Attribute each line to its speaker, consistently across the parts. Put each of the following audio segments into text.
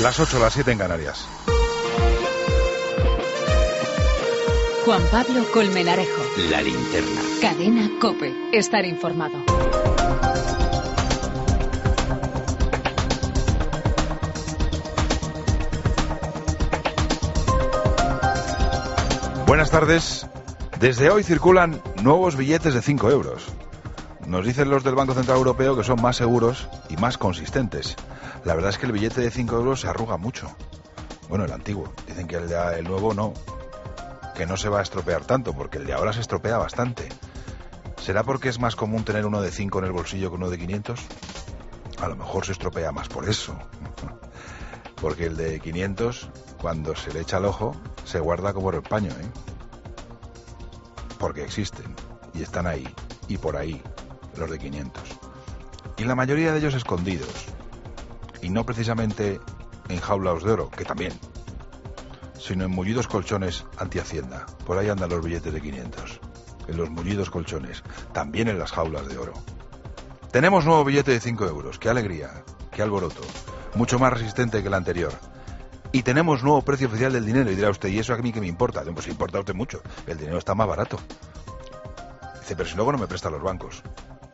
Speaker 1: Las 8, las 7 en Canarias.
Speaker 2: Juan Pablo Colmenarejo.
Speaker 3: La linterna.
Speaker 2: Cadena COPE. Estar informado.
Speaker 1: Buenas tardes. Desde hoy circulan nuevos billetes de 5 euros. Nos dicen los del Banco Central Europeo que son más seguros y más consistentes. La verdad es que el billete de 5 euros se arruga mucho. Bueno, el antiguo. Dicen que el nuevo no. Que no se va a estropear tanto, porque el de ahora se estropea bastante. ¿Será porque es más común tener uno de 5 en el bolsillo que uno de 500? A lo mejor se estropea más por eso. Porque el de 500, cuando se le echa el ojo, se guarda como el paño, ¿eh? Porque existen, y están ahí, y por ahí, los de 500. Y la mayoría de ellos escondidos. Y no precisamente en jaulas de oro, que también, sino en mullidos colchones anti-Hacienda. Por ahí andan los billetes de 500. En los mullidos colchones, también en las jaulas de oro. Tenemos nuevo billete de 5 euros. ¡Qué alegría! ¡Qué alboroto! Mucho más resistente que el anterior. Y tenemos nuevo precio oficial del dinero. Y dirá usted, ¿y eso a mí qué me importa? Pues importa a usted mucho. El dinero está más barato. Dice, pero si luego no me prestan los bancos.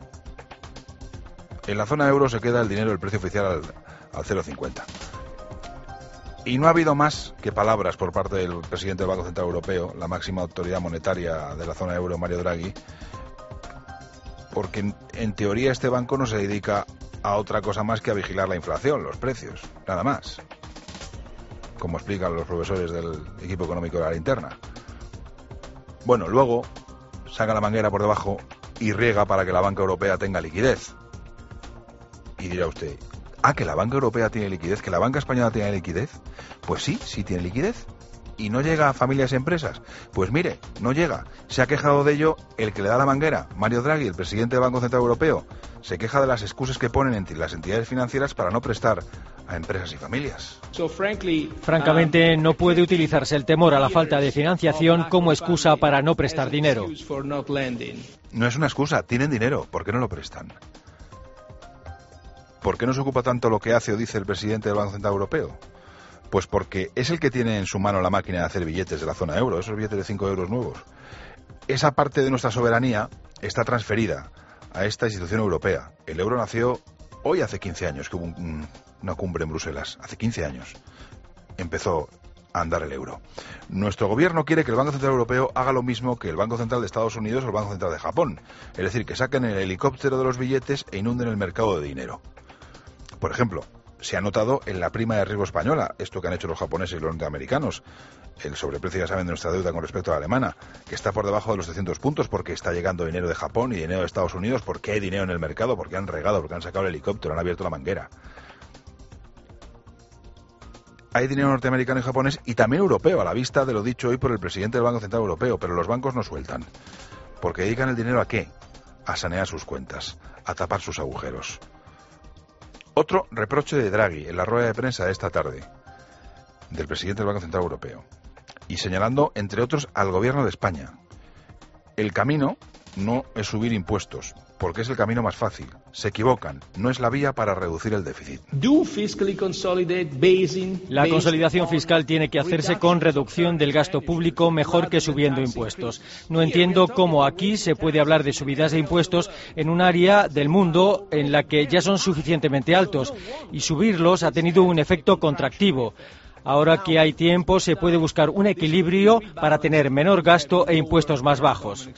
Speaker 1: En la zona euro se queda el dinero, el precio oficial al 0,50. Y no ha habido más que palabras por parte del presidente del Banco Central Europeo, la máxima autoridad monetaria de la zona euro, Mario Draghi, porque en teoría este banco no se dedica a otra cosa más que a vigilar la inflación, los precios, nada más, como explican los profesores del equipo económico de la linterna. Bueno, luego saca la manguera por debajo y riega para que la banca europea tenga liquidez. Y dirá usted, ¿que la banca europea tiene liquidez? ¿Que la banca española tiene liquidez? Pues sí, sí tiene liquidez. ¿Y no llega a familias y empresas? Pues mire, no llega. Se ha quejado de ello el que le da la manguera, Mario Draghi, el presidente del Banco Central Europeo. Se queja de las excusas que ponen entre las entidades financieras para no prestar a empresas y familias.
Speaker 4: Francamente, no puede utilizarse el temor a la falta de financiación como excusa para no prestar dinero.
Speaker 1: No es una excusa, tienen dinero, ¿por qué no lo prestan? ¿Por qué no se ocupa tanto lo que hace o dice el presidente del Banco Central Europeo? Pues porque es el que tiene en su mano la máquina de hacer billetes de la zona euro, esos billetes de 5 euros nuevos. Esa parte de nuestra soberanía está transferida a esta institución europea. El euro nació hoy hace 15 años, que hubo una cumbre en Bruselas. Hace 15 años empezó a andar el euro. Nuestro gobierno quiere que el Banco Central Europeo haga lo mismo que el Banco Central de Estados Unidos o el Banco Central de Japón. Es decir, que saquen el helicóptero de los billetes e inunden el mercado de dinero. Por ejemplo, se ha notado en la prima de riesgo española, esto que han hecho los japoneses y los norteamericanos, el sobreprecio, ya saben, de nuestra deuda con respecto a la alemana, que está por debajo de los 300 puntos porque está llegando dinero de Japón y dinero de Estados Unidos, porque hay dinero en el mercado, porque han regado, porque han sacado el helicóptero, han abierto la manguera. Hay dinero norteamericano y japonés y también europeo, a la vista de lo dicho hoy por el presidente del Banco Central Europeo, pero los bancos no sueltan. Porque dedican el dinero ¿a qué? A sanear sus cuentas, a tapar sus agujeros. Otro reproche de Draghi en la rueda de prensa de esta tarde, del presidente del Banco Central Europeo, y señalando, entre otros, al gobierno de España. El camino no es subir impuestos, porque es el camino más fácil. Se equivocan, no es la vía para reducir el déficit.
Speaker 4: La consolidación fiscal tiene que hacerse con reducción del gasto público mejor que subiendo impuestos. No entiendo cómo aquí se puede hablar de subidas de impuestos en un área del mundo en la que ya son suficientemente altos, y subirlos ha tenido un efecto contractivo. Ahora que hay tiempo, se puede buscar un equilibrio para tener menor gasto e impuestos más bajos.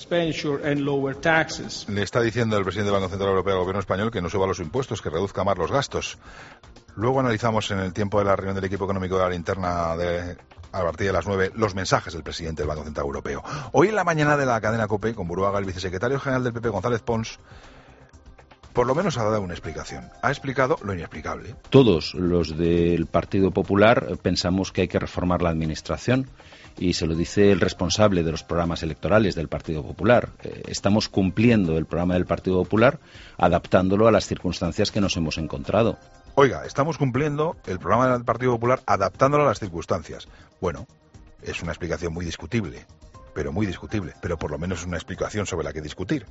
Speaker 1: Le está diciendo el presidente del Banco Central Europeo al gobierno español que no suba los impuestos, que reduzca más los gastos. Luego analizamos en el tiempo de la reunión del equipo económico de la linterna a partir de las 9 los mensajes del presidente del Banco Central Europeo. Hoy en la mañana de la cadena COPE, con Buruaga, el vicesecretario general del PP, González Pons, por lo menos ha dado una explicación. Ha explicado lo inexplicable.
Speaker 3: Todos los del Partido Popular pensamos que hay que reformar la administración, y se lo dice el responsable de los programas electorales del Partido Popular. Estamos cumpliendo el programa del Partido Popular, adaptándolo a las circunstancias que nos hemos encontrado.
Speaker 1: Oiga, estamos cumpliendo el programa del Partido Popular adaptándolo a las circunstancias. Bueno, es una explicación muy discutible, pero por lo menos es una explicación sobre la que discutir.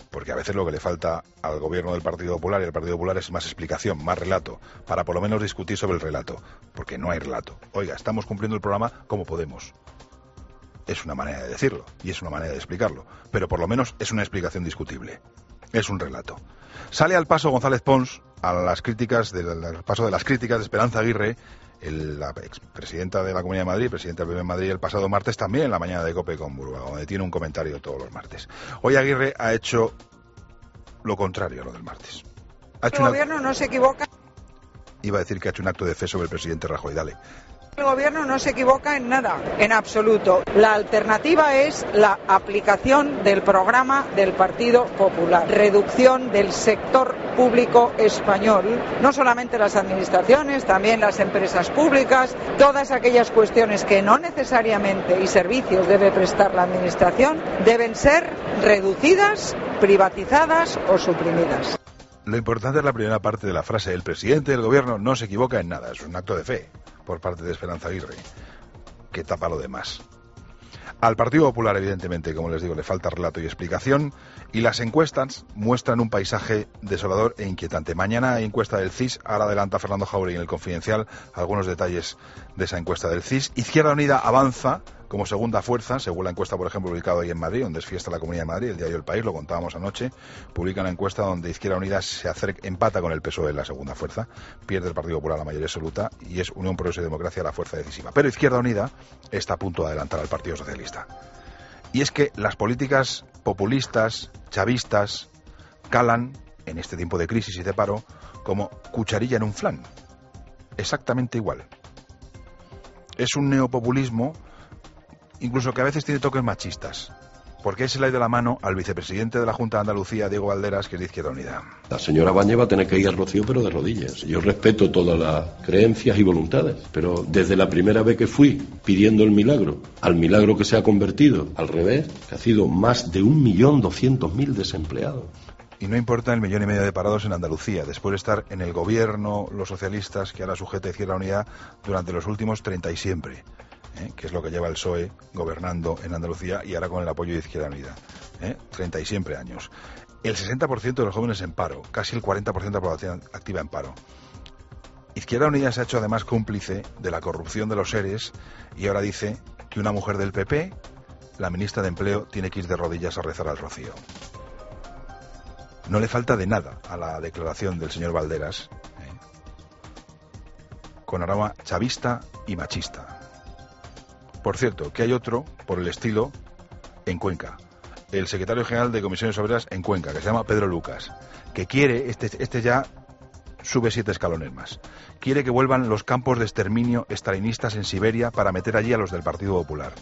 Speaker 1: porque a veces lo que le falta al gobierno del Partido Popular y al Partido Popular es más explicación, más relato, para por lo menos discutir sobre el relato, porque no hay relato. Oiga, estamos cumpliendo el programa como podemos. Es una manera de decirlo y es una manera de explicarlo, pero por lo menos es una explicación discutible. Es un relato. Sale al paso González Pons a las críticas al paso de las críticas de Esperanza Aguirre, la expresidenta de la Comunidad de Madrid, presidenta del PP en Madrid, el pasado martes, también en la mañana de COPE con Burba, donde tiene un comentario todos los martes. Hoy Aguirre ha hecho lo contrario a lo del martes.
Speaker 5: El gobierno no se equivoca.
Speaker 1: Iba a decir que ha hecho un acto de fe sobre el presidente Rajoy, dale.
Speaker 5: El gobierno no se equivoca en nada, en absoluto. La alternativa es la aplicación del programa del Partido Popular. Reducción del sector público español, no solamente las administraciones, también las empresas públicas, todas aquellas cuestiones que no necesariamente y servicios debe prestar la administración, deben ser reducidas, privatizadas o suprimidas.
Speaker 1: Lo importante es la primera parte de la frase. El presidente del gobierno no se equivoca en nada. Es un acto de fe por parte de Esperanza Aguirre, que tapa lo demás. Al Partido Popular, evidentemente, como les digo, le falta relato y explicación, y las encuestas muestran un paisaje desolador e inquietante. Mañana hay encuesta del CIS, ahora adelanta Fernando Jáuregui en el Confidencial algunos detalles de esa encuesta del CIS. Izquierda Unida avanza como segunda fuerza, según la encuesta, por ejemplo, ubicada hoy en Madrid, donde es fiesta la Comunidad de Madrid, el diario El País, lo contábamos anoche, publica una encuesta donde Izquierda Unida empata con el PSOE en la segunda fuerza, pierde el Partido Popular la mayoría absoluta y es Unión Progreso y Democracia la fuerza decisiva. Pero Izquierda Unida está a punto de adelantar al Partido Socialista. Y es que las políticas populistas, chavistas, calan, en este tiempo de crisis y de paro, como cucharilla en un flan. Exactamente igual. Es un neopopulismo incluso que a veces tiene toques machistas, porque se le ha ido la mano al vicepresidente de la Junta de Andalucía, Diego Valderas, que es de Izquierda Unida.
Speaker 6: La señora Bañez va a tener que ir al Rocío, pero de rodillas. Yo respeto todas las creencias y voluntades, pero desde la primera vez que fui pidiendo el milagro, al milagro que se ha convertido, al revés, que ha sido más de 1.200.000 desempleados.
Speaker 1: Y no importa el 1,5 millones de parados en Andalucía, después de estar en el gobierno los socialistas, que ahora sujeta Izquierda Unida, durante los últimos 30 y siempre. Que es lo que lleva el PSOE gobernando en Andalucía y ahora con el apoyo de Izquierda Unida. 30 y siempre años. El 60% de los jóvenes en paro, casi el 40% de la población activa en paro. Izquierda Unida se ha hecho además cómplice de la corrupción de los seres y ahora dice que una mujer del PP, la ministra de Empleo, tiene que ir de rodillas a rezar al Rocío. No le falta de nada a la declaración del señor Valderas, con aroma chavista y machista. Por cierto, que hay otro, por el estilo, en Cuenca. El secretario general de Comisiones Obreras en Cuenca, que se llama Pedro Lucas, que quiere, este ya sube 7 escalones más, quiere que vuelvan los campos de exterminio estalinistas en Siberia para meter allí a los del Partido Popular.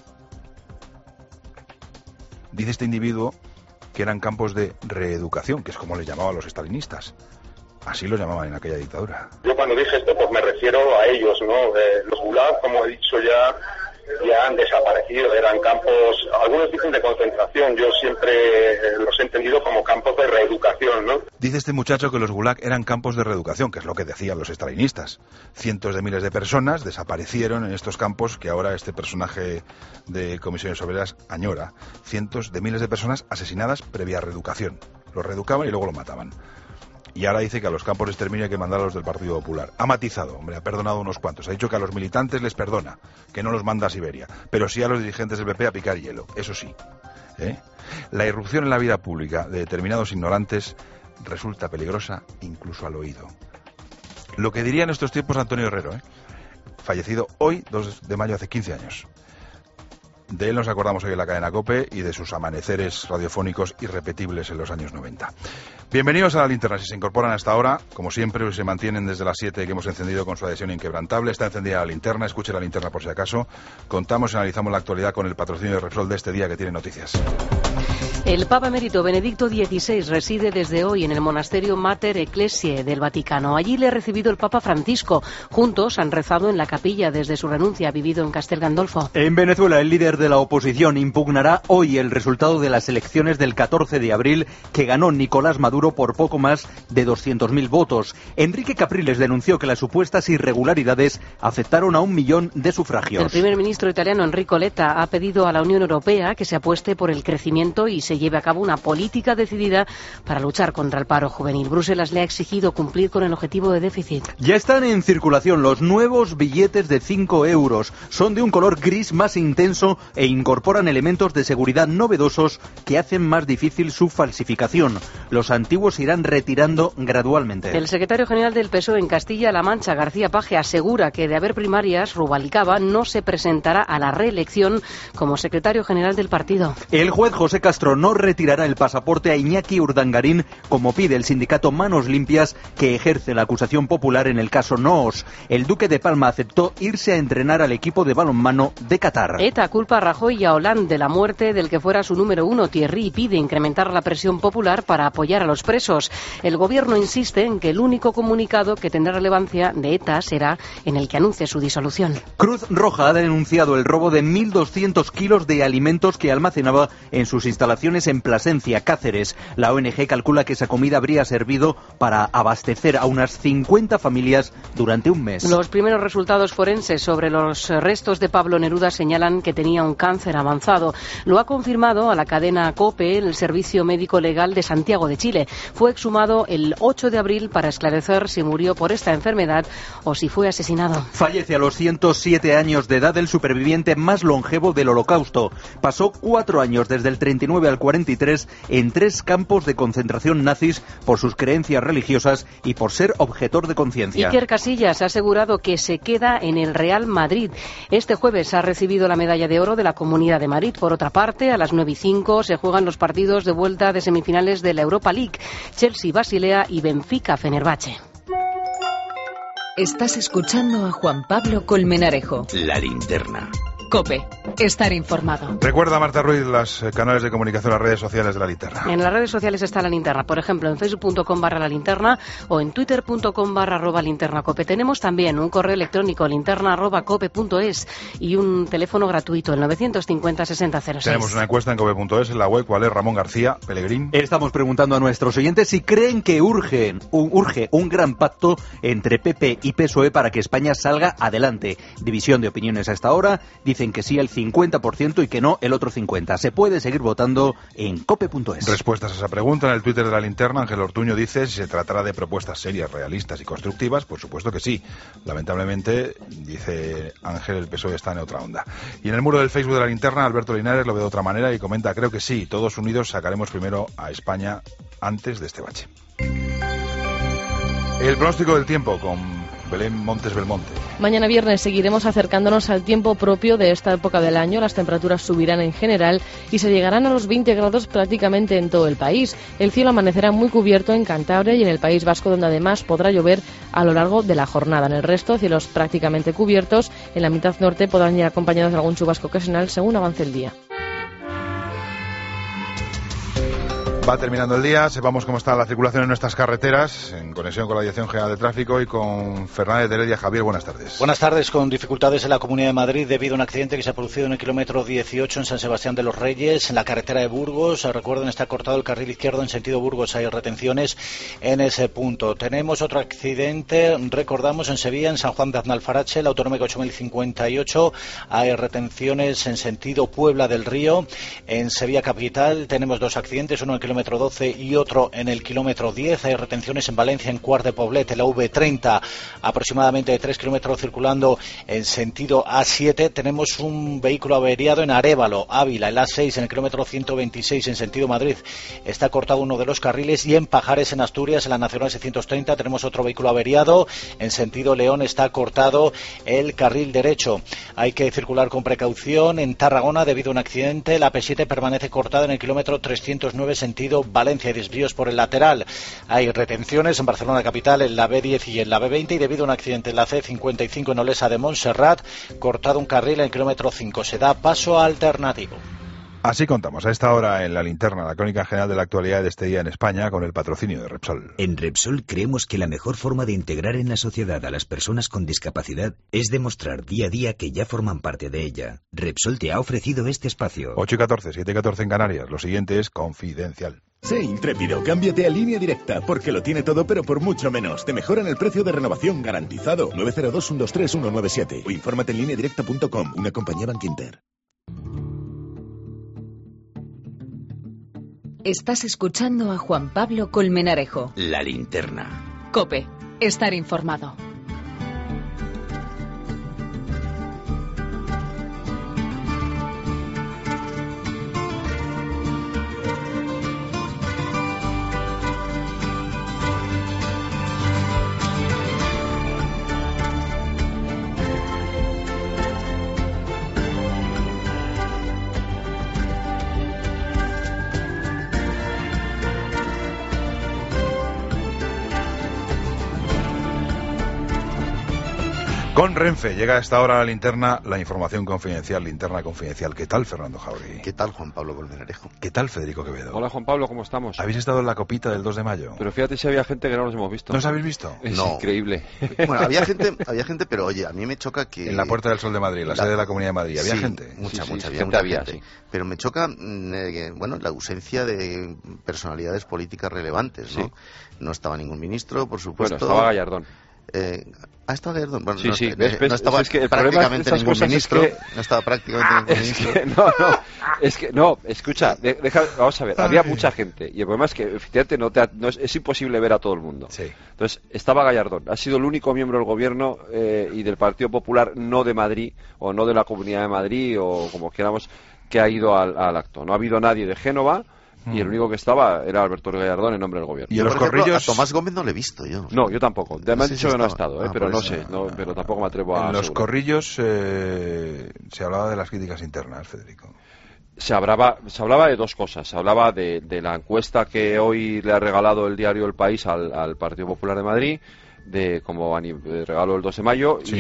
Speaker 1: Dice este individuo que eran campos de reeducación, que es como les llamaban los estalinistas. Así los llamaban en aquella dictadura.
Speaker 7: Yo cuando dije esto, pues me refiero a ellos, ¿no? Los Gulag, como he dicho ya han desaparecido, eran campos, algunos dicen de concentración, yo siempre los he entendido como campos de reeducación, ¿no?
Speaker 1: Dice este muchacho que los Gulag eran campos de reeducación, que es lo que decían los estalinistas. Cientos de miles de personas desaparecieron en estos campos que ahora este personaje de Comisiones Obreras añora. Cientos de miles de personas asesinadas previa reeducación. Los reeducaban y luego los mataban. Y ahora dice que a los campos de exterminio hay que mandarlos del Partido Popular. Ha matizado, hombre, ha perdonado unos cuantos. Ha dicho que a los militantes les perdona, que no los manda a Siberia. Pero sí a los dirigentes del PP a picar hielo, eso sí. La irrupción en la vida pública de determinados ignorantes resulta peligrosa incluso al oído. Lo que diría en estos tiempos Antonio Herrero, fallecido hoy, 2 de mayo, hace 15 años. De él nos acordamos hoy en la cadena COPE y de sus amaneceres radiofónicos irrepetibles en los años 90. Bienvenidos a la linterna. Si se incorporan hasta ahora, como siempre, se mantienen desde las 7 que hemos encendido con su adhesión inquebrantable. Está encendida la linterna, escuche la linterna por si acaso. Contamos y analizamos la actualidad con el patrocinio de Repsol de este día que tiene noticias.
Speaker 8: El Papa Emérito Benedicto XVI reside desde hoy en el monasterio Mater Ecclesiae del Vaticano. Allí le ha recibido el Papa Francisco. Juntos han rezado en la capilla desde su renuncia, vivido en Castel Gandolfo.
Speaker 9: En Venezuela, el líder de la oposición impugnará hoy el resultado de las elecciones del 14 de abril que ganó Nicolás Maduro por poco más de 200.000 votos. Enrique Capriles denunció que las supuestas irregularidades afectaron a 1 millón de sufragios.
Speaker 8: El primer ministro italiano Enrico Letta ha pedido a la Unión Europea que se apueste por el crecimiento crecimiento y se lleve a cabo una política decidida para luchar contra el paro juvenil. Bruselas le ha exigido cumplir con el objetivo de déficit.
Speaker 9: Ya están en circulación los nuevos billetes de 5 euros. Son de un color gris más intenso e incorporan elementos de seguridad novedosos que hacen más difícil su falsificación. Los antiguos se irán retirando gradualmente.
Speaker 8: El secretario general del PSOE en Castilla-La Mancha, García Paje, asegura que de haber primarias, Rubalcaba no se presentará a la reelección como secretario general del partido.
Speaker 9: El juez José Castro no retirará el pasaporte a Iñaki Urdangarín, como pide el sindicato Manos Limpias, que ejerce la acusación popular en el caso Noos. El duque de Palma aceptó irse a entrenar al equipo de balonmano de Qatar.
Speaker 8: ETA culpa a Rajoy y a Hollande de la muerte del que fuera su número uno, Thierry, y pide incrementar la presión popular para apoyar a los presos. El gobierno insiste en que el único comunicado que tendrá relevancia de ETA será en el que anuncie su disolución.
Speaker 9: Cruz Roja ha denunciado el robo de 1.200 kilos de alimentos que almacenaba en sus instalaciones en Plasencia, Cáceres. La ONG calcula que esa comida habría servido para abastecer a unas 50 familias durante un mes.
Speaker 8: Los primeros resultados forenses sobre los restos de Pablo Neruda señalan que tenía un cáncer avanzado. Lo ha confirmado a la cadena COPE el Servicio Médico Legal de Santiago de Chile. Fue exhumado el 8 de abril para esclarecer si murió por esta enfermedad o si fue asesinado.
Speaker 9: Fallece a los 107 años de edad el superviviente más longevo del Holocausto. Pasó 4 años desde el 39 al 43 en 3 campos de concentración nazis por sus creencias religiosas y por ser objetor de conciencia.
Speaker 8: Iker Casillas ha asegurado que se queda en el Real Madrid. Este jueves ha recibido la medalla de oro de la Comunidad de Madrid. Por otra parte, a las 9:05 se juegan los partidos de vuelta de semifinales de la Europa League. Chelsea, Basilea y Benfica, Fenerbahce.
Speaker 2: Estás escuchando a Juan Pablo Colmenarejo.
Speaker 10: La Linterna.
Speaker 2: COPE. Estar informado.
Speaker 1: Recuerda, Marta Ruiz, los canales de comunicación, las redes sociales de La Linterna.
Speaker 8: En las redes sociales está La Linterna. Por ejemplo, en facebook.com/La Linterna o en twitter.com/linternacope. Tenemos también un correo electrónico, linterna@cope.es, y un teléfono gratuito, el 950-6006.
Speaker 1: Tenemos una encuesta en cope.es, en la web. ¿Cuál es? Ramón García Pellegrín.
Speaker 9: Estamos preguntando a nuestros oyentes si creen que urge un gran pacto entre PP y PSOE para que España salga adelante. División de opiniones a esta hora. Dicen que sí el 50% y que no el otro 50%. Se puede seguir votando en cope.es.
Speaker 1: Respuestas a esa pregunta en el Twitter de La Linterna. Ángel Ortuño dice: si se tratará de propuestas serias, realistas y constructivas, por supuesto que sí. Lamentablemente, dice Ángel, el PSOE está en otra onda. Y en el muro del Facebook de La Linterna, Alberto Linares lo ve de otra manera y comenta: creo que sí, todos unidos sacaremos primero a España antes de este bache. El pronóstico del tiempo con Belén Montes Belmonte.
Speaker 11: Mañana viernes seguiremos acercándonos al tiempo propio de esta época del año. Las temperaturas subirán en general y se llegarán a los 20 grados prácticamente en todo el país. El cielo amanecerá muy cubierto en Cantabria y en el País Vasco, donde además podrá llover a lo largo de la jornada. En el resto, cielos prácticamente cubiertos. En la mitad norte podrán ir acompañados de algún chubasco ocasional según avance el día.
Speaker 1: Va terminando el día, sepamos cómo está la circulación en nuestras carreteras, en conexión con la Dirección General de Tráfico y con Fernández de Heredia. Javier, buenas tardes.
Speaker 12: Buenas tardes, con dificultades en la Comunidad de Madrid debido a un accidente que se ha producido en el kilómetro 18 en San Sebastián de los Reyes, en la carretera de Burgos. Recuerden, está cortado el carril izquierdo en sentido Burgos, hay retenciones en ese punto. Tenemos otro accidente, recordamos, en Sevilla, en San Juan de Aznalfarache, la autonómica 8058, hay retenciones en sentido Puebla del Río. En Sevilla capital tenemos 2 accidentes, uno en el kilómetro 12 y otro en el kilómetro 10. Hay retenciones en Valencia, en Quart de Poblet, en la V30, aproximadamente 3 kilómetros circulando en sentido A7. Tenemos un vehículo averiado en Arévalo, Ávila, el A6, en el kilómetro 126 en sentido Madrid. Está cortado uno de los carriles. Y en Pajares, en Asturias, en la Nacional 630, tenemos otro vehículo averiado. En sentido León está cortado el carril derecho. Hay que circular con precaución. En Tarragona, debido a un accidente, la P7 permanece cortada en el kilómetro 309 sentido Valencia y desvíos por el lateral. Hay retenciones en Barcelona capital, en la B10 y en la B20, y debido a un accidente en la C55 en Olesa de Montserrat, cortado un carril en el kilómetro 5. Se da paso alternativo.
Speaker 1: Así contamos a esta hora en La Linterna, la crónica general de la actualidad de este día en España, con el patrocinio de Repsol.
Speaker 10: En Repsol creemos que la mejor forma de integrar en la sociedad a las personas con discapacidad es demostrar día a día que ya forman parte de ella. Repsol te ha ofrecido este espacio.
Speaker 1: 8:14, 7:14 en Canarias. Lo siguiente es confidencial.
Speaker 13: Sé intrépido, cámbiate a Línea Directa, porque lo tiene todo pero por mucho menos. Te mejoran el precio de renovación garantizado. 902-123-197 o infórmate en lineadirecta.com, una compañía Bankinter.
Speaker 2: Estás escuchando a Juan Pablo Colmenarejo.
Speaker 10: La linterna.
Speaker 2: COPE. Estar informado.
Speaker 1: Con Renfe llega a esta hora a la linterna la información confidencial, linterna confidencial. ¿Qué tal, Fernando Jauregui?
Speaker 14: ¿Qué tal, Juan Pablo Colmenarejo?
Speaker 1: ¿Qué tal, Federico Quevedo?
Speaker 15: Hola, Juan Pablo, ¿cómo estamos?
Speaker 1: ¿Habéis estado en la copita del 2 de mayo?
Speaker 15: Pero fíjate si había gente que no nos hemos visto.
Speaker 1: ¿No os habéis visto?
Speaker 15: Es
Speaker 14: No.
Speaker 15: increíble.
Speaker 14: Bueno, había gente, pero oye, a mí me choca que...
Speaker 1: En la Puerta del Sol de Madrid, la sede de la Comunidad de Madrid, ¿había
Speaker 14: Sí,
Speaker 1: gente?
Speaker 14: Mucha
Speaker 15: gente
Speaker 14: gente.
Speaker 15: sí.
Speaker 14: Pero me choca, bueno, la ausencia de personalidades políticas relevantes, ¿no?
Speaker 15: Sí.
Speaker 14: No estaba ningún ministro, por supuesto.
Speaker 15: Bueno, estaba Gallardón.
Speaker 14: ¿Ha estado Gallardón? Bueno,
Speaker 15: Sí,
Speaker 14: no,
Speaker 15: sí,
Speaker 14: no
Speaker 15: ves,
Speaker 14: estaba
Speaker 15: es que el problema de estas
Speaker 14: ningún
Speaker 15: cosas
Speaker 14: ministro.
Speaker 15: es que...
Speaker 14: No estaba prácticamente ningún ministro.
Speaker 15: No, escucha, vamos a ver, había mucha gente y el problema es que efectivamente es imposible ver a todo el mundo.
Speaker 1: Sí.
Speaker 15: Entonces, estaba Gallardón, ha sido el único miembro del gobierno y del Partido Popular, no de Madrid, o no de la Comunidad de Madrid, o como queramos, que ha ido al acto. No ha habido nadie de Génova. Y el único que estaba era Alberto Gallardón en nombre del gobierno.
Speaker 1: Y en los corrillos...
Speaker 14: A Tomás Gómez no le he visto yo.
Speaker 15: No, yo tampoco. Me han dicho que no ha estado, pero no sé. Pero tampoco me atrevo a...
Speaker 1: En los
Speaker 15: asegurar.
Speaker 1: corrillos se hablaba de las críticas internas, Federico.
Speaker 15: Se hablaba de dos cosas. Se hablaba de la encuesta que hoy le ha regalado el diario El País al Partido Popular de Madrid, como regalo el 2 de mayo,
Speaker 1: Sí.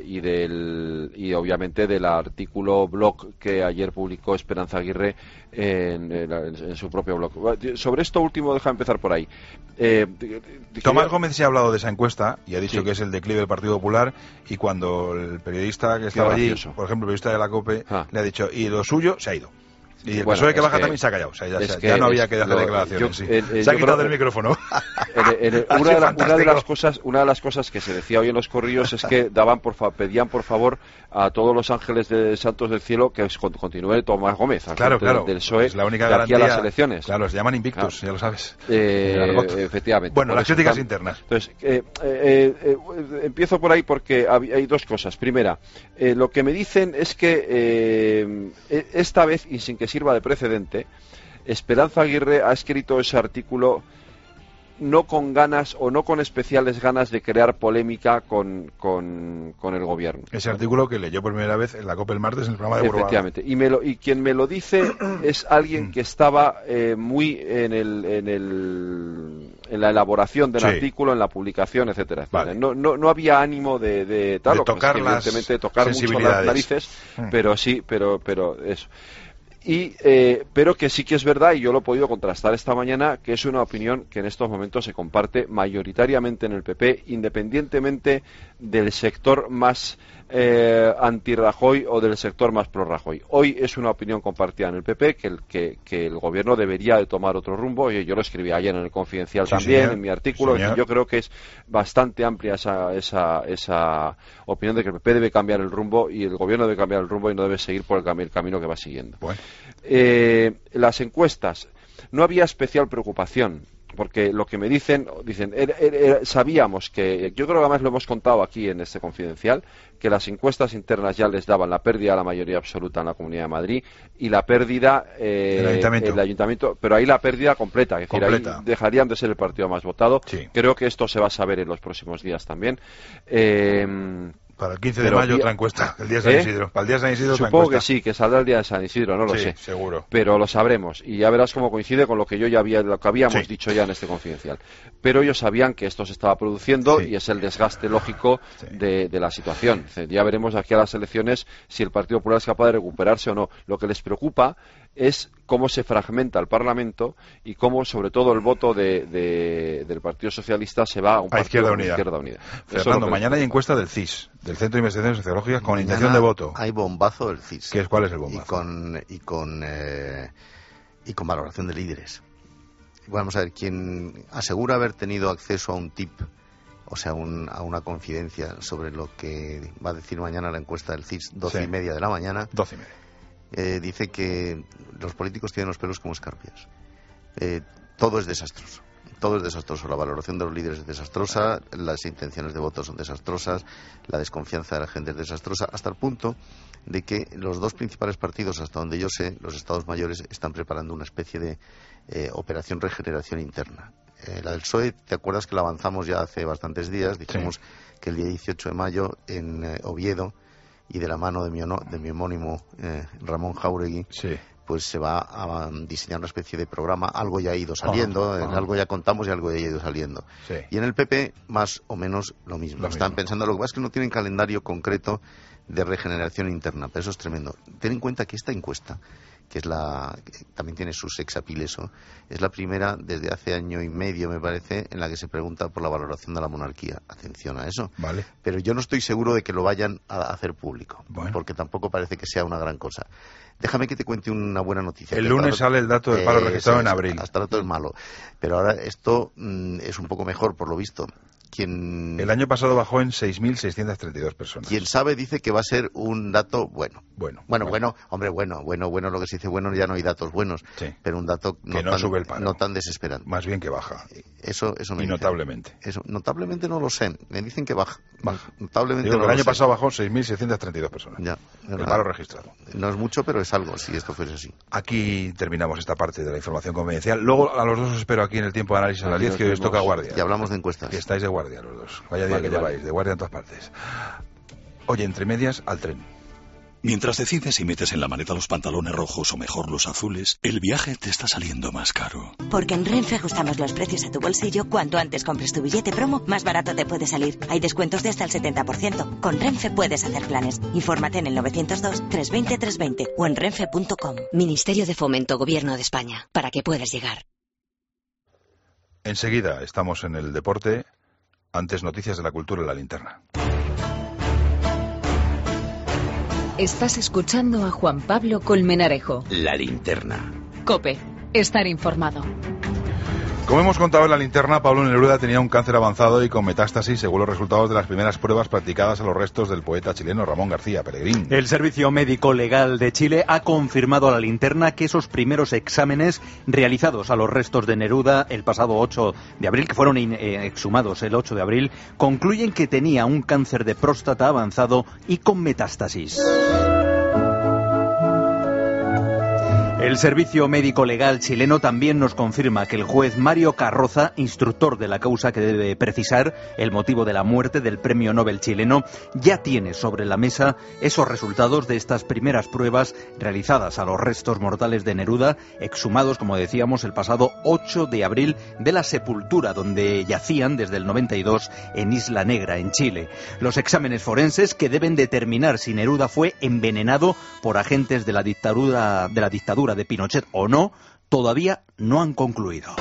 Speaker 15: y obviamente del artículo blog que ayer publicó Esperanza Aguirre en su propio blog. Sobre esto último, deja empezar por ahí.
Speaker 1: Tomás Gómez se ha hablado de esa encuesta y ha dicho
Speaker 15: Sí.
Speaker 1: que es el declive del Partido Popular, y cuando el periodista que estaba allí,
Speaker 15: gracioso.
Speaker 1: por ejemplo el periodista de la COPE, le ha dicho, y lo suyo se ha ido. Y el
Speaker 15: Bueno,
Speaker 1: PSOE que
Speaker 15: es
Speaker 1: baja
Speaker 15: que-
Speaker 1: también se ha callado. O sea,
Speaker 15: es
Speaker 1: ya no
Speaker 15: que
Speaker 1: había
Speaker 15: es
Speaker 1: que hacer
Speaker 15: lo-
Speaker 1: declaraciones.
Speaker 15: yo-
Speaker 1: Sí.
Speaker 15: yo
Speaker 1: Se ha quitado
Speaker 15: creo-
Speaker 1: del micrófono.
Speaker 15: Una de las cosas que se decía hoy en los corrillos es que pedían por favor a todos los ángeles de santos del cielo que continúe Tomás Gómez al
Speaker 1: Claro,
Speaker 15: frente
Speaker 1: claro.
Speaker 15: del PSOE
Speaker 1: Es la única
Speaker 15: de aquí
Speaker 1: garantía.
Speaker 15: a las elecciones.
Speaker 1: Claro, se llaman invictus,
Speaker 15: Claro.
Speaker 1: ya lo sabes. El argot.
Speaker 15: Efectivamente.
Speaker 1: Bueno,
Speaker 15: Por
Speaker 1: las
Speaker 15: eso
Speaker 1: críticas
Speaker 15: están-
Speaker 1: internas.
Speaker 15: Entonces, empiezo por ahí porque hay dos cosas. Primera, lo que me dicen es que esta vez, y sin que sirva de precedente, Esperanza Aguirre ha escrito ese artículo no con ganas o no con especiales ganas de crear polémica con el gobierno.
Speaker 1: Ese artículo que leyó por primera vez en la COPE el martes en el programa de Burgoa.
Speaker 15: Efectivamente. Y quien me lo dice es alguien que estaba muy en la elaboración del
Speaker 1: Sí.
Speaker 15: artículo, en la publicación, etcétera, etcétera.
Speaker 1: Vale.
Speaker 15: No había ánimo de tal,
Speaker 1: De
Speaker 15: lo que
Speaker 1: tocar
Speaker 15: pasa es que,
Speaker 1: las
Speaker 15: evidentemente, tocar mucho las
Speaker 1: sensibilidades.
Speaker 15: narices, pero sí, pero eso. Pero que sí que es verdad, y yo lo he podido contrastar esta mañana, que es una opinión que en estos momentos se comparte mayoritariamente en el PP, independientemente del sector más anti-Rajoy o del sector más pro-Rajoy. Hoy es una opinión compartida en el PP que el gobierno debería de tomar otro rumbo, y yo lo escribí ayer en el Confidencial
Speaker 1: Sí,
Speaker 15: también,
Speaker 1: señor.
Speaker 15: en mi artículo.
Speaker 1: Señor.
Speaker 15: Yo creo que es bastante amplia esa opinión de que el PP debe cambiar el rumbo y el gobierno debe cambiar el rumbo y no debe seguir por el camino que va siguiendo.
Speaker 1: Bueno.
Speaker 15: Las encuestas, no había especial preocupación, porque lo que me dicen sabíamos que, yo creo que además lo hemos contado aquí en este Confidencial, que las encuestas internas ya les daban la pérdida a la mayoría absoluta en la Comunidad de Madrid y la pérdida
Speaker 1: El ayuntamiento.
Speaker 15: pero ahí la pérdida completa, es decir,
Speaker 1: Completa.
Speaker 15: ahí dejarían de ser el partido más votado.
Speaker 1: Sí.
Speaker 15: Creo que esto se va a saber en los próximos días también.
Speaker 1: Para el 15 de
Speaker 15: Pero
Speaker 1: mayo
Speaker 15: vi-
Speaker 1: otra encuesta, el día de San Isidro. Para el día de San Isidro otra
Speaker 15: Supongo que
Speaker 1: encuesta.
Speaker 15: sí, que saldrá el día de San Isidro, no lo
Speaker 1: Sí,
Speaker 15: sé.
Speaker 1: seguro.
Speaker 15: Pero lo sabremos y ya verás cómo coincide con lo que lo que habíamos
Speaker 1: Sí.
Speaker 15: dicho ya en este Confidencial. Pero ellos sabían que esto se estaba produciendo
Speaker 1: Sí.
Speaker 15: y es el desgaste lógico
Speaker 1: Sí.
Speaker 15: de la situación. Es decir, ya veremos aquí a las elecciones si el Partido Popular es capaz de recuperarse o no. Lo que les preocupa es cómo se fragmenta el Parlamento y cómo, sobre todo, el voto del Partido Socialista se va a un partido
Speaker 1: Izquierda
Speaker 15: como
Speaker 1: Unida.
Speaker 15: Izquierda Unida. Eso es lo
Speaker 1: Fernando,
Speaker 15: que les
Speaker 1: mañana hay
Speaker 15: preocupa.
Speaker 1: encuesta del CIS, del Centro de Investigaciones Sociológicas, con
Speaker 14: Mañana
Speaker 1: intención de voto.
Speaker 14: Hay bombazo del CIS.
Speaker 1: ¿Cuál es el bombazo?
Speaker 14: Y con valoración de líderes. Vamos a ver, quien asegura haber tenido acceso a un tip, o sea, a una confidencia sobre lo que va a decir mañana la encuesta del CIS, 12:30 de la mañana,
Speaker 1: 12:30.
Speaker 14: dice que los políticos tienen los pelos como escarpias. todo es desastroso. Todo es desastroso. La valoración de los líderes es desastrosa, las intenciones de voto son desastrosas, la desconfianza de la gente es desastrosa, hasta el punto de que los dos principales partidos, hasta donde yo sé, los Estados mayores, están preparando una especie de operación regeneración interna. La del PSOE, ¿te acuerdas que la avanzamos ya hace bastantes días? Dijimos que el día 18 de mayo en Oviedo, y de la mano de mi homónimo Ramón Jáuregui, pues se va a diseñar una especie de programa. Algo ya ha ido saliendo, algo ya contamos y algo ya ha ido saliendo. Y en el PP más o menos lo mismo. Están pensando, lo que pasa es que no tienen calendario concreto de regeneración interna, pero eso es tremendo. Ten en cuenta que esta encuesta, que también tiene su sex appeal, eso, es la primera desde hace año y medio, me parece, en la que se pregunta por la valoración de la monarquía. Atención a eso.
Speaker 1: Vale.
Speaker 14: Pero yo no estoy seguro de que lo vayan a hacer público, porque tampoco parece que sea una gran cosa. Déjame que te cuente una buena noticia.
Speaker 1: El lunes sale el dato del paro registrado en abril.
Speaker 14: Hasta el dato es malo. Pero ahora esto es un poco mejor, por lo visto.
Speaker 1: El año pasado bajó en 6.632 personas.
Speaker 14: Quien sabe dice que va a ser un dato bueno. Bueno, lo que se dice bueno, ya no hay datos buenos, pero un dato no tan desesperante.
Speaker 1: Más bien que baja.
Speaker 14: Eso me
Speaker 1: y notablemente.
Speaker 14: Eso, notablemente no lo sé, me dicen que baja. Notablemente
Speaker 1: el año pasado bajó 6.632 personas.
Speaker 14: Ya,
Speaker 1: el paro registrado.
Speaker 14: No es mucho, pero es algo, si esto fuese así.
Speaker 1: Aquí terminamos esta parte de la información confidencial. Luego a los dos os espero aquí en el tiempo de análisis a las 10, que hoy os toca guardia.
Speaker 14: Y hablamos de encuestas.
Speaker 1: Que estáis de guardia los dos. Vaya día que lleváis, de guardia en todas partes. Oye, entre medias, al tren.
Speaker 16: Mientras decides si metes en la maleta los pantalones rojos o mejor los azules, el viaje te está saliendo más caro.
Speaker 17: Porque en Renfe ajustamos los precios a tu bolsillo. Cuanto antes compres tu billete promo, más barato te puede salir. Hay descuentos de hasta el 70%. Con Renfe puedes hacer planes. Infórmate en el 902-320-320 o en renfe.com.
Speaker 18: Ministerio de Fomento, Gobierno de España. Para que puedas llegar.
Speaker 1: Enseguida estamos en el deporte. Antes, noticias de la cultura en la linterna.
Speaker 2: Estás escuchando a Juan Pablo Colmenarejo.
Speaker 10: La linterna.
Speaker 2: COPE. Estar informado.
Speaker 1: Como hemos contado en la linterna, Pablo Neruda tenía un cáncer avanzado y con metástasis, según los resultados de las primeras pruebas practicadas a los restos del poeta chileno Ramón García Pelegrín.
Speaker 9: El Servicio Médico Legal de Chile ha confirmado a la linterna que esos primeros exámenes realizados a los restos de Neruda el pasado 8 de abril, que fueron exhumados el 8 de abril, concluyen que tenía un cáncer de próstata avanzado y con metástasis. El Servicio Médico Legal chileno también nos confirma que el juez Mario Carroza, instructor de la causa que debe precisar el motivo de la muerte del Premio Nobel chileno, ya tiene sobre la mesa esos resultados de estas primeras pruebas realizadas a los restos mortales de Neruda, exhumados, como decíamos, el pasado 8 de abril de la sepultura donde yacían desde el 92 en Isla Negra, en Chile. Los exámenes forenses que deben determinar si Neruda fue envenenado por agentes de la dictadura de Pinochet o no, todavía no han concluido.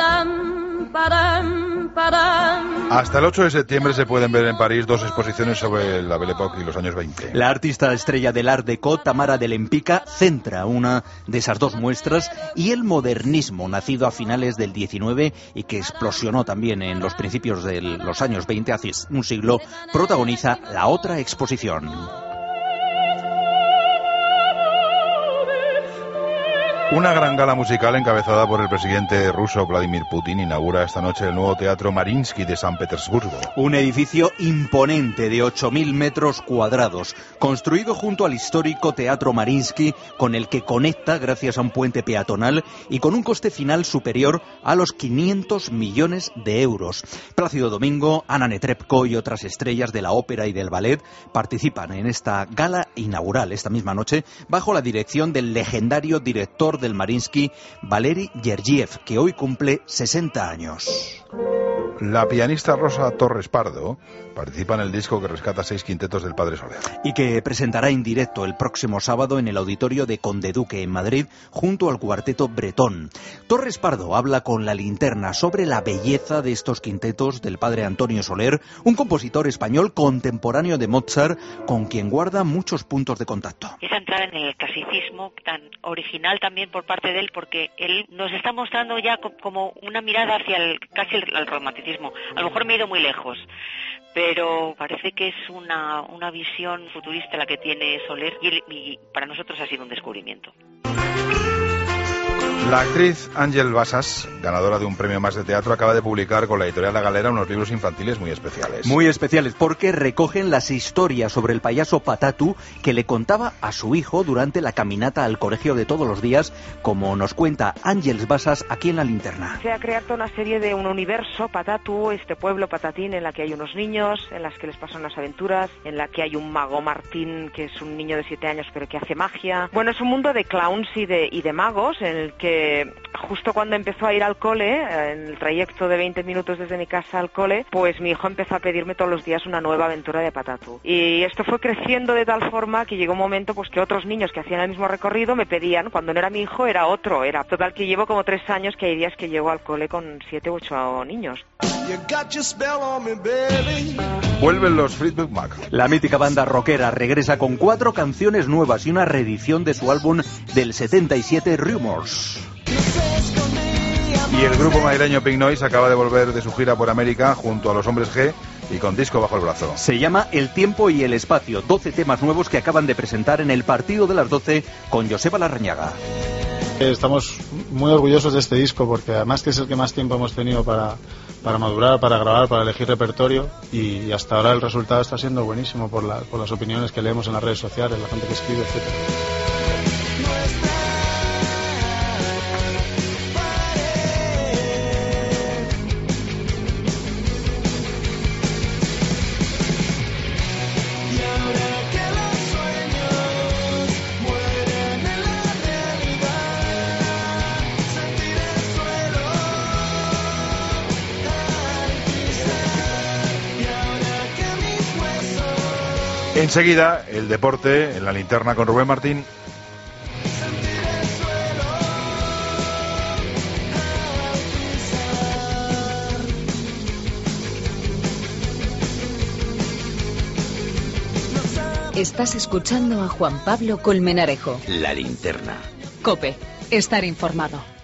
Speaker 1: Hasta el 8 de septiembre se pueden ver en París dos exposiciones sobre la Belle Époque y los años 20.
Speaker 9: La artista estrella del Art Deco, Tamara de Lempicka, centra una de esas dos muestras, y el modernismo, nacido a finales del 19 y que explosionó también en los principios de los años 20, hace un siglo, protagoniza la otra exposición.
Speaker 1: Una gran gala musical encabezada por el presidente ruso Vladimir Putin inaugura esta noche el nuevo Teatro Mariinsky de San Petersburgo.
Speaker 9: Un edificio imponente de 8.000 metros cuadrados, construido junto al histórico Teatro Mariinsky, con el que conecta gracias a un puente peatonal y con un coste final superior a los 500 millones de euros. Plácido Domingo, Anna Netrebko y otras estrellas de la ópera y del ballet participan en esta gala inaugural esta misma noche bajo la dirección del legendario director del Mariinsky, Valery Gergiev, que hoy cumple 60 años.
Speaker 1: La pianista Rosa Torres Pardo participa en el disco que rescata 6 quintetos del Padre Soler.
Speaker 9: Y que presentará en directo el próximo sábado en el auditorio de Conde Duque en Madrid, junto al cuarteto Bretón. Torres Pardo habla con la linterna sobre la belleza de estos quintetos del Padre Antonio Soler, un compositor español contemporáneo de Mozart, con quien guarda muchos puntos de contacto.
Speaker 19: Esa entrada en el clasicismo tan original también por parte de él, porque él nos está mostrando ya como una mirada hacia casi el romanticismo. A lo mejor me he ido muy lejos, pero parece que es una visión futurista la que tiene Soler y para nosotros ha sido un descubrimiento.
Speaker 1: La actriz Ángel Basas, ganadora de un premio más de teatro, acaba de publicar con la editorial La Galera unos libros infantiles muy especiales.
Speaker 9: Muy especiales porque recogen las historias sobre el payaso Patatu que le contaba a su hijo durante la caminata al colegio de todos los días, como nos cuenta Ángel Basas aquí en La Linterna.
Speaker 20: Se ha creado una serie de un universo Patatu, este pueblo Patatín, en la que hay unos niños, en las que les pasan unas aventuras, en la que hay un mago Martín, que es un niño de 7 años pero que hace magia. Bueno, es un mundo de clowns y de magos, en el que justo cuando empezó a ir al cole, en el trayecto de 20 minutos desde mi casa al cole, pues mi hijo empezó a pedirme todos los días una nueva aventura de Patatu. Y esto fue creciendo de tal forma que llegó un momento pues que otros niños que hacían el mismo recorrido me pedían, cuando no era mi hijo era otro, era total que llevo como 3 años que hay días que llego al cole con 7 u 8 niños.
Speaker 1: Vuelven los Fleetwood Mac.
Speaker 9: La mítica banda rockera regresa con 4 canciones nuevas y una reedición de su álbum del 77, Rumors.
Speaker 1: Y el grupo madrileño Pink Noise acaba de volver de su gira por América junto a los Hombres G y con disco bajo el brazo.
Speaker 9: Se llama El Tiempo y el Espacio, 12 temas nuevos que acaban de presentar en el partido de las 12 con Joseba Larrañaga.
Speaker 21: Estamos muy orgullosos de este disco porque además que es el que más tiempo hemos tenido para madurar, para grabar, para elegir repertorio, y hasta ahora el resultado está siendo buenísimo por las opiniones que leemos en las redes sociales, la gente que escribe, etcétera.
Speaker 1: Enseguida, el deporte en La Linterna con Rubén Martín.
Speaker 2: Estás escuchando a Juan Pablo Colmenarejo.
Speaker 10: La Linterna.
Speaker 2: COPE. Estar informado.